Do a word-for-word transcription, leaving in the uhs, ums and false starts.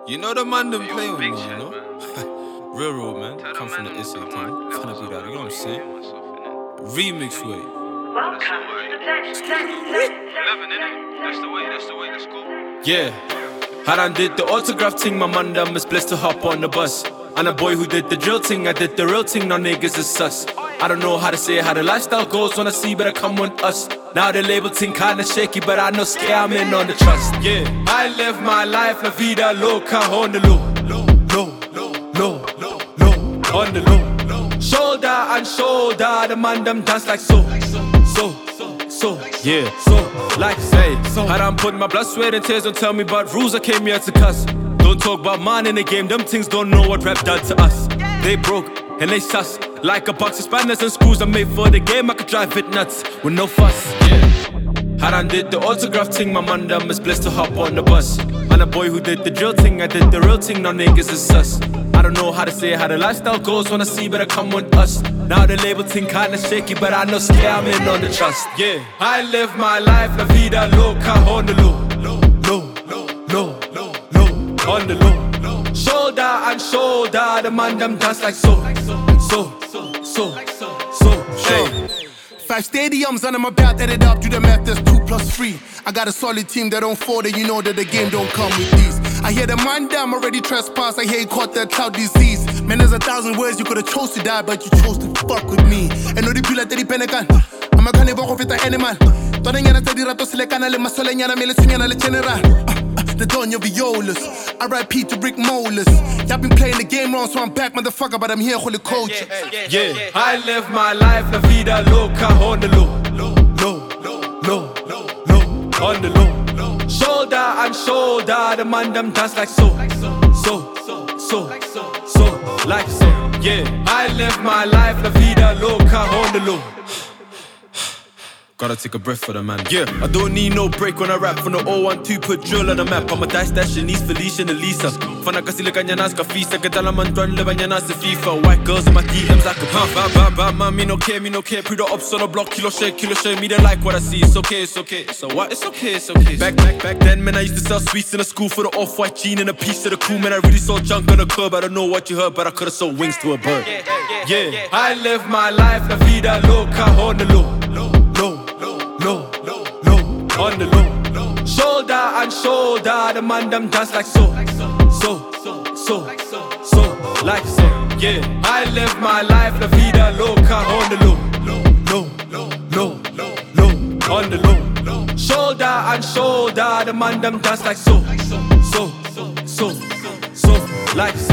You know the man them play with me, you know? Real real man, come from the S A thing. Kinda be that, you know what I'm saying? Remix way. Welcome to the Blend Blend eleven, innit? That's the way, that's the way, let's go. Yeah. I done did the autograph thing, my man done is blessed to hop on the bus. And a boy who did the drill thing, I did the real thing, now niggas is sus. I don't know how to say how the lifestyle goes, when I see better come on us. Now the label thing kinda shaky, but I know scare I'm in on the trust. Yeah, I live my life, la vida loca, on the low, low, low, low, low, low, on the low. Shoulder and shoulder, the man them dance like so, so, so, yeah, so, like say. I done put my blood, sweat and tears, don't tell me about rules, I came here to cuss. Don't talk about man in the game, them things don't know what rap done to us. They broke and they sus, like a box of spanners and screws I made for the game, I could drive it nuts with no fuss. Yeah, I done did the autograph thing, my man done is blessed to hop on the bus. And a boy who did the drill thing, I did the real thing, now niggas is sus. I don't know how to say how the lifestyle goes, when I see better come with us. Now the label thing kinda shaky, but I know scare I'm in on the trust. Yeah, I live my life, la vida loca, on the low, low, low, low, low, low, on the low. Shoulder and shoulder, the man them dance like so, so, so, so, so, hey. Five stadiums under my belt, added up, do the math, that's two plus three. I got a solid team that don't fold, and you know that the game don't come with these. I hear the man damn already trespassed, I hear he caught that cloud disease. Man, there's a thousand ways you could've chose to die, but you chose to fuck with me. And no, the pila te di penekan. I'm a carnivore of it, the animal. Todayana te di rato selekana le masoleñana, me le swingana le general. The Doña Violas, R I P to Rick Molars. Y'all been playing the game wrong, so I'm back, motherfucker, but I'm here for the culture. Yeah, I live my life, la vida loca, on the low, low, low, low, low, low, on the low. Shoulder and shoulder, the man them dance like so, so, so, so, so, like so. Yeah, I live my life, la vida loca, on the low. Gotta take a breath for the man. Yeah, I don't need no break when I rap. From the oh one two, put drill on the map. I'm a dash dash in East Felicia and Elisa. Fana kasi le kanyanas ka fisa. Katala man dwan le banyanas se FIFA. White girls in my D Ms like a pump. Bam bam bam man, me no care, me no care. Pre the ops on the block, kilo share, kilo share. Me they like what I see. It's okay, it's okay. So what? It's okay, it's okay. Back back back then, man, I used to sell sweets in the school for the off-white jean and a piece of the cool. Man, I really sold junk on the curb. I don't know what you heard, but I could've sold wings to a bird. Yeah, I live my life, la vida loca, on the low, low, low. Low, low, low, on the low. Shoulder and shoulder, the man them dance like so, so, so, so, so, like so. Yeah, I live my life, la vida loca, on the low, low, low, low, low, on the low. Shoulder and shoulder, the man them dance like so, so, so, so, so, like so.